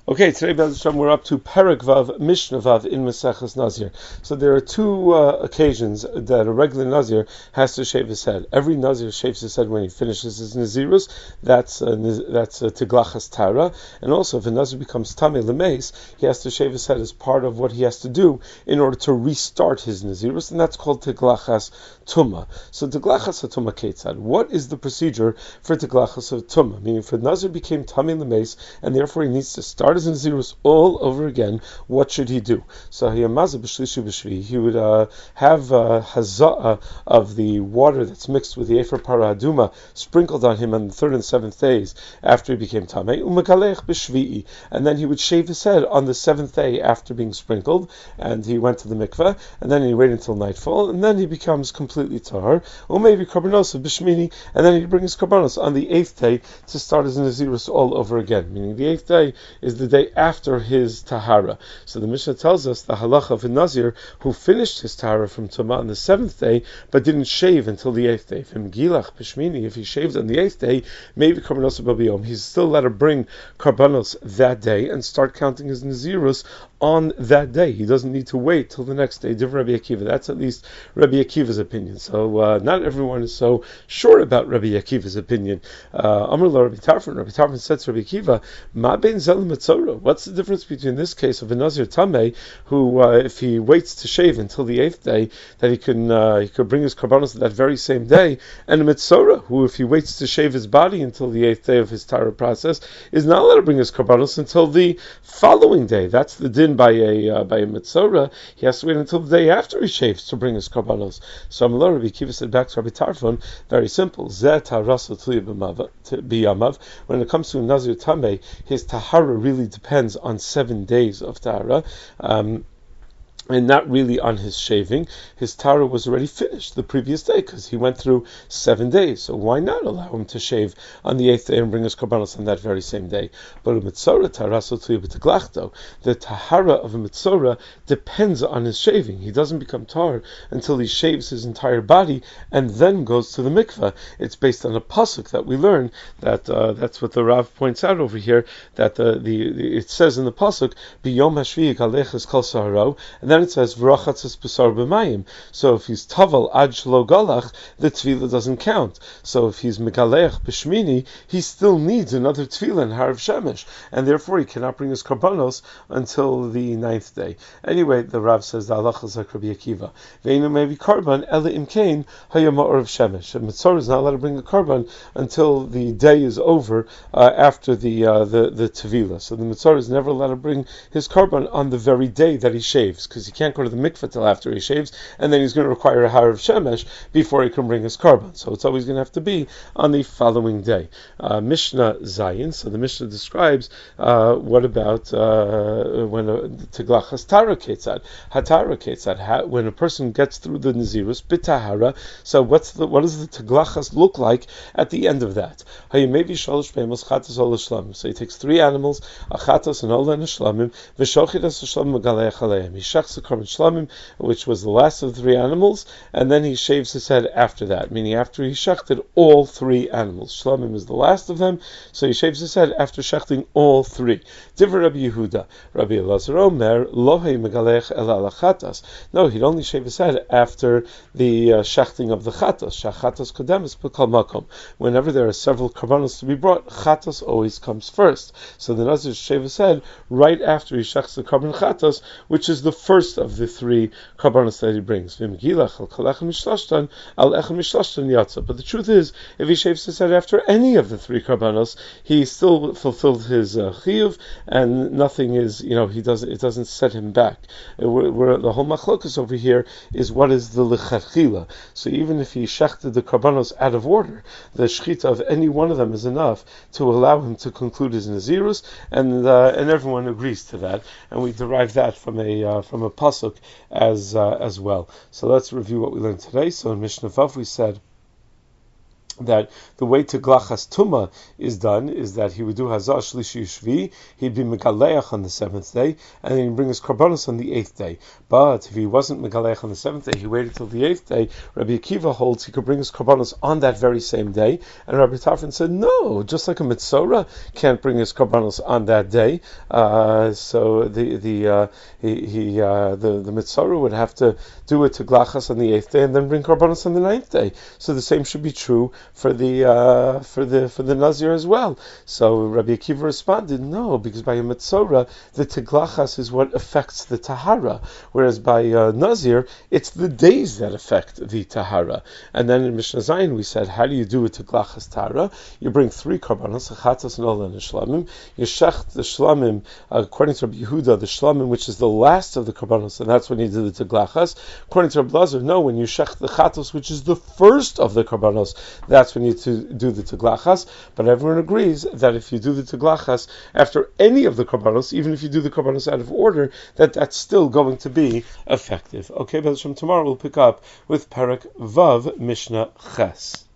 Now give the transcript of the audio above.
Okay, today Bez Hashem, we're up to Perek Vav, Mishnah Vav in Maseches Nazir. So there are two occasions that a regular Nazir has to shave his head. Every Nazir shaves his head when he finishes his Nazirus. That's Tiglachas Tara. And also, if a Nazir becomes Tamei Lemeis, he has to shave his head as part of what he has to do in order to restart his Nazirus, and that's called Tiglachas Tumah. So Tiglachas Tumah Ketzad. What is the procedure for Tiglachas Tumah? Meaning, if a Nazir became Tamei Lemeis, and therefore he needs to start his Nazirus all over again, what should he do? So he would have haza'ah of the water that's mixed with the Efer Para Aduma sprinkled on him on the third and seventh days after he became Tamei, and then he would shave his head on the seventh day after being sprinkled, and he went to the mikveh, and then he waited until nightfall, and then he becomes completely tahar, or maybe karbanos of bishmini, and then he'd bring his karbanos on the eighth day to start his Nazirus all over again, meaning the eighth day is the day after his tahara. So the Mishnah tells us the halacha of a Nazir who finished his tahara from Tumah on the seventh day, but didn't shave until the eighth day. If he shaved on the eighth day, maybe karbanos b'yom, he's still allowed to bring karbanos that day and start counting his Nazirus on that day. He doesn't need to wait till the next day. Different Rabbi Akiva. That's at least Rabbi Akiva's opinion. So not everyone is so sure about Rabbi Akiva's opinion. Amar lo Rabbi Tarfon. Rabbi Tarfon said to Rabbi Akiva, Ma bein zel u'metzora? What's the difference between this case of a Nazir Tamei who, if he waits to shave until the eighth day, that he could bring his karbanos that very same day, and a Metzora who, if he waits to shave his body until the eighth day of his Tara process, is not allowed to bring his karbanos until the following day. That's the din by a Metzora. He has to wait until the day after he shaves to bring his karbanos. So Amar Rabbi Akiva said back to Rabbi Tarfon, very simple. When it comes to a Nazir Tamei, his tahara really depends on 7 days of tahara. And not really on his shaving. His Tara was already finished the previous day because he went through 7 days. So why not allow him to shave on the 8th day and bring his karbanos on that very same day? But a Metzora Taraso, the Tahara of a Metzora depends on his shaving. He doesn't become Tar until he shaves his entire body and then goes to the mikveh. It's based on a pasuk that we learn that that's what the Rav points out over here, that it says in the pasuk, B'yom hashvi'i kaleches kol saharo, and then it says v'rachatzes b'sar b'mayim. So if he's taval ad shelo galach, the tefillah doesn't count. So if he's megalech b'shmini, he still needs another tefillah in harav shemesh, and therefore he cannot bring his karbanos until the 9th day. Anyway, the Rav says the halacha is like Rabbi Akiva. Ve'inu maybe karban ela imkein hayamah of shemesh. A Metzora is not allowed to bring a karban until the day is over after the tefillah. So the Metzora is never allowed to bring his karban on the very day that he shaves, because he can't go to the mikveh till after he shaves, and then he's going to require a harav shemesh before he can bring his karban. So it's always going to have to be on the following day. Mishnah Zayin. So the Mishnah describes what about when a tiglachas tara ketzad, hatara ketzad, when a person gets through the nazirus bitahara. So what does the tiglachas look like at the end of that? So he takes 3 animals, a chatas, an ola, and a shlamim, v'shochidas shlamim megalech aleim. He shechs the karban shlamim, which was the last of the 3 animals, and then he shaves his head after that, meaning after he shechted all 3 animals. Shlamim is the last of them, so he shaves his head after shechting all 3. Divrei Rabbi Yehuda, Rabbi Elazar Omer, lohei megalech el ala chatas. No, he'd only shave his head after the shechting of the chatas. Shachatas kodemis b'kol makom. Whenever there are several karbanos to be brought, chatas always comes first. So the Nazir shave his head right after he shechs the karban chatas, which is the first of the 3 karbanos that he brings. But the truth is, if he shaves his head after any of the 3 karbanos, he still fulfilled his chiyuv, and nothing is, it doesn't set him back. The whole machlokas over here is what is the lechatchila. So even if he shechted the karbanos out of order, the shechita of any one of them is enough to allow him to conclude his nazirus, and everyone agrees to that, and we derive that from a pasuk as well. So let's review what we learned today. So in Mishnah Vav we said that the way to Glachas Tuma is done is that he would do Hazah Shlishi Shvi, he'd be Megaleach on the 7th day, and then he'd bring his Karbanos on the 8th day. But if he wasn't Megaleach on the 7th day, he waited till the 8th day. Rabbi Akiva holds he could bring his Karbanos on that very same day, and Rabbi Tarfon said, no, just like a Mitzorah can't bring his Karbanos on that day, so the Mitzorah would have to do it to Glachas on the 8th day, and then bring Karbanos on the 9th day. So the same should be true for the Nazir as well. So Rabbi Akiva responded, no, because by a Metzora, the Teglachas is what affects the Tahara, whereas by Nazir, it's the days that affect the Tahara. And then in Mishnah Zayin we said, how do you do a Teglachas Tahara? You bring 3 Karbanos, a Chatas, an Olah, and a Shlamim. You shech the Shlamim, according to Rabbi Yehuda, the Shlamim, which is the last of the Karbanos, and that's when you do the Teglachas. According to Rabbi Lazar, no, when you shech the Chatos, which is the first of the Karbanos, that's when you do the Teglachas. But everyone agrees that if you do the Teglachas after any of the Karbanos, even if you do the Karbanos out of order, that's still going to be effective. Okay, but from tomorrow we'll pick up with Perek Vav Mishnah Ches.